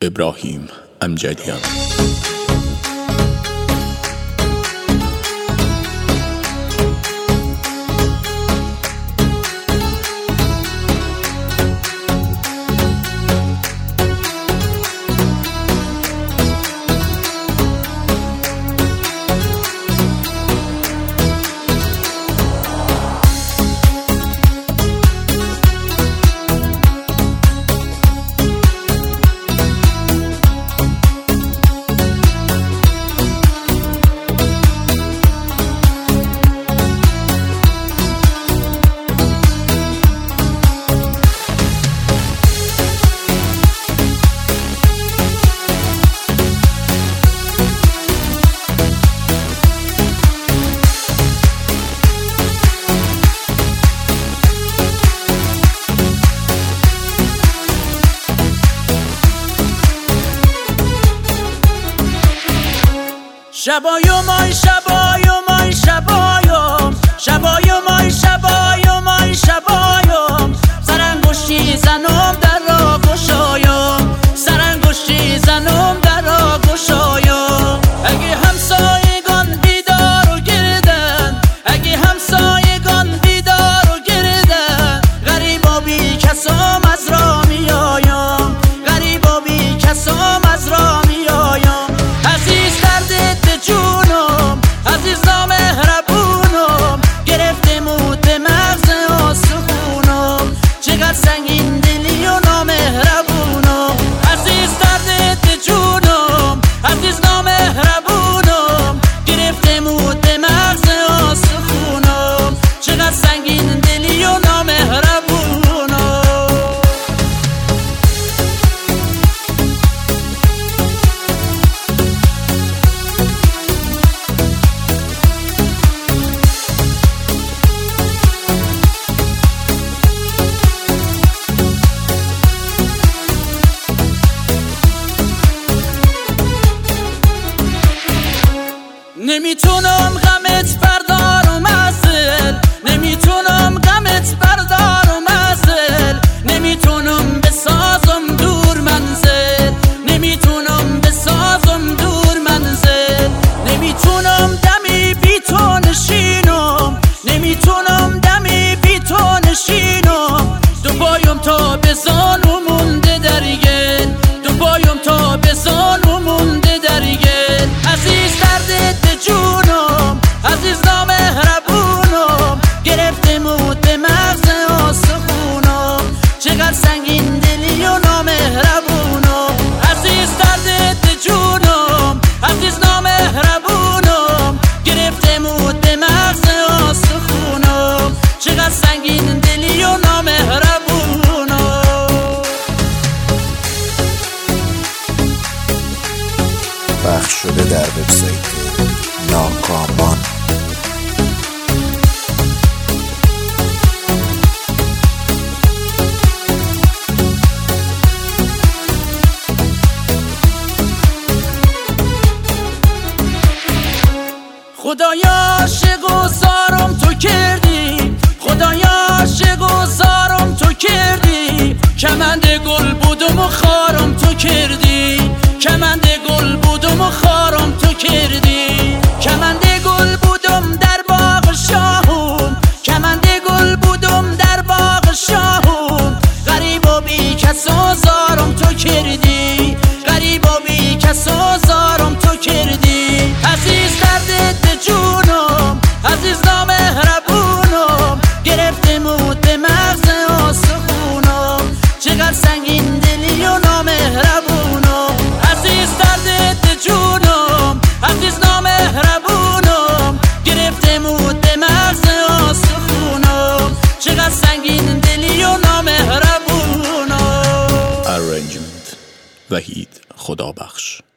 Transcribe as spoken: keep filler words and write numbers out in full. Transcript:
ابراهیم امجدیان. شبایم آی شبایم آی شبایم شبایم آی شبایم آی شبایم سرانگشتی زنم در را گشایم سرانگشتی زنم در را گشایم اگه همسایگان بیدار و گردن اگه همسایگان بیدار و گردن غریبا بی کسام از را میایم غریبا بی کسام از را میایم عزیز درد جونم عزیز نامهربونم گرفته مود مغز آسخونم چقدر سنگین دلی و نامهربونم عزیز درد جونم عزیز نامهربونم گرفته مود مغز آسخونم چقدر سنگین دلی و نامهربونم. نمیتونم غمت بردارم از دل نمیتونم غمت بردارم از دل نمیتونم بسازم دور منزل نمیتونم بسازم دور منزل نمیتونم دمی بی تو نشینم نمیتونم دمی بی تو نشینم دو پایم تا به زانو مونده در گل دو پایم تا به زانو مونده در گل عزیز درد جونم عزیز نامهربونم گرفته مود به مغز آسخونم چقدر سنگین دلی و نامهربونم عزیز درد جونم عزیز نامهربونم گرفته مود به مغز آسخونم چقدر سنگین دلی و نامهربونم. پخش شده در وبسایت ناکامان. خدایا عاشق و زارم تو کردی خدایا عاشق و زارم تو کردی کمند گل بودم و خارم تو کردی کمند گل بودم و خارم تو کردی کمند گل بودم در باغ شاهون کمند گل بودم در باغ شاهون غریب و بی کس و زارم تو کردی غریب و بی کس و زارم تو کردی عزیز درد جونم عزیز نامهربونم گرفته مود به مغز آسخونم چقدر سنگین دلی و نامهربونم عزیز درد جونم عزیز نامهربونم گرفته مود به مغز آسخونم چقدر سنگین دلی و نامهربونم. ارنجمنت وحید خدابخش.